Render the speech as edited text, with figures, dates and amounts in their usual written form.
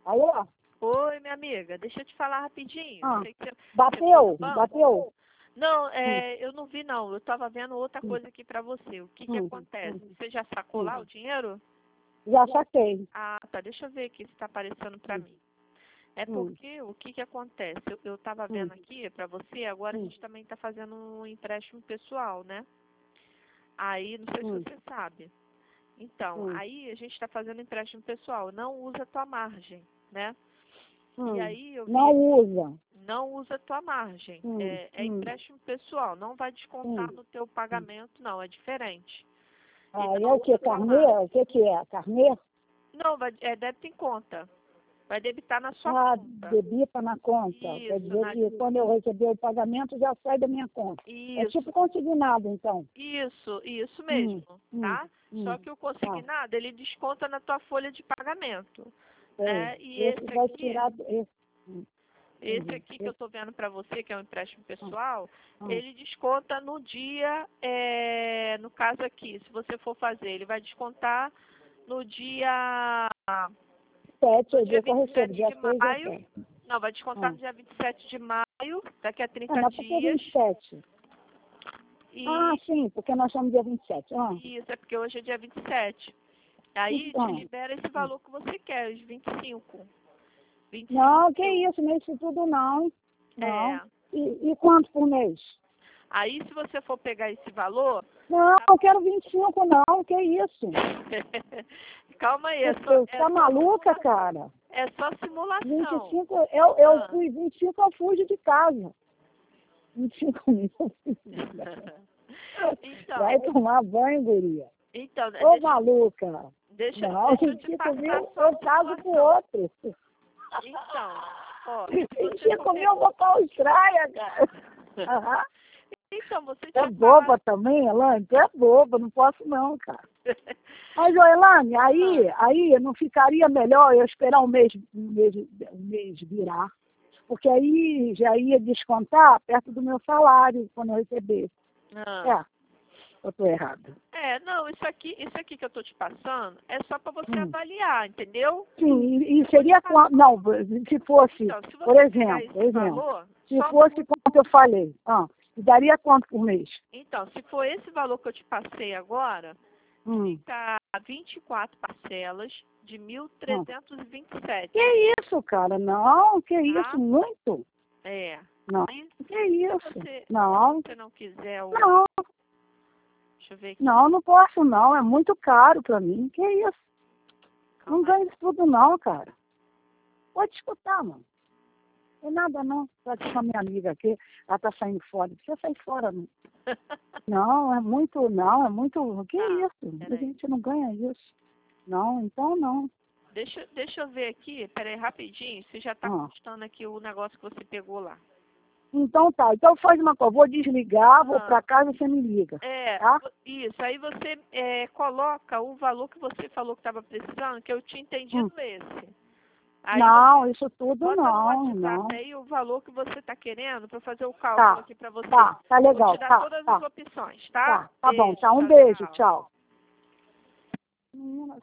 Alô? Oi, minha amiga, deixa eu te falar rapidinho. Ah, Sei que você bateu, tá no banco. bateu. Não, eu não vi não. Eu estava vendo outra coisa aqui para você. O que acontece? Você já sacou lá o dinheiro? Já saquei. Ah, tá. Deixa eu ver aqui se está aparecendo para mim. É porque o que acontece? Eu estava vendo aqui para você, agora a gente também está fazendo um empréstimo pessoal, né? Aí, não sei se você sabe. Então, aí a gente está fazendo empréstimo pessoal. Não usa a tua margem, né? E aí eu vi, Não usa. não usa a tua margem. É empréstimo pessoal, não vai descontar no teu pagamento, não, é diferente. Ah, E é não o que? usa a tua Carnê? margem. O que é? Carnê? Não, é débito em conta. Vai debitar na sua Ah, conta. debita na conta. Quer Isso, dizer que quando eu receber o pagamento já sai da minha conta. É isso, tipo consignado, então. isso mesmo, tá? Só que o Tá. consignado, ele desconta na tua folha de pagamento, né? E Esse vai tirar... esse aqui que eu estou vendo para você, que é um empréstimo pessoal, ele desconta no dia, no caso aqui, se você for fazer, ele vai descontar no dia 7, no dia que eu recebo, 27 dia de 6 é maio. 7. Não, vai descontar no dia 27 de maio, daqui a 30 Mas por que dias. 27? E Ah, sim, porque nós estamos dia 27. isso é porque hoje é dia 27. Aí te libera esse valor que você quer, os 25. 25 Não, que isso, não é isso tudo não. Não. É. E quanto por mês? Aí se você for pegar esse valor, Não, eu quero 25 não, que isso? calma aí, Você tá maluca, cara? É só simulação. 25, eu fui 25, eu fujo de casa. 25 mil. Então, Vai tomar banho, guria. então Ô, maluca. deixa Não, eu te 25 passar mil, só eu caso com outro. Então, ó, 25 mil eu vou pra Austrália, cara. Aham. Então, você É tinha boba também, Elane? Tu é boba, não posso não, cara. Mas, ô, Elane, aí não ficaria melhor eu esperar um mês virar? Porque aí já ia descontar perto do meu salário quando eu receber. Eu tô errada. não, isso aqui que eu tô te passando é só para você avaliar, entendeu? Sim, e seria quanto? Não, se fosse, Então, se você por pegar exemplo, esse valor, se fosse quanto eu falei, daria quanto por mês? então, se for esse valor que eu te passei agora, fica 24 parcelas de 1.327. Que isso, cara? Não, que isso, muito? Não, Aí, que isso? se Não, você não quiser, não, deixa eu ver aqui. não posso não, é muito caro pra mim, que isso? Não ganho isso tudo não, cara. Pode escutar, mano. Não é nada não. Só que a minha amiga aqui, ela tá saindo fora. Precisa sair fora, não. Não, é muito, que isso? A gente não ganha isso. Não, então não. Deixa eu ver aqui, peraí, rapidinho, se já tá constando aqui o negócio que você pegou lá. Então tá, então faz uma coisa, vou desligar, vou pra casa e você me liga. Tá? Isso, aí você coloca o valor que você falou que estava precisando, que eu tinha entendido esse. Aí não, isso tudo bota não, no WhatsApp não. aí o valor que você está querendo para fazer o cálculo aqui para você. Tá legal, vou te dar todas as opções, tá? Tá bom, Beijo, tá, um beijo, tchau.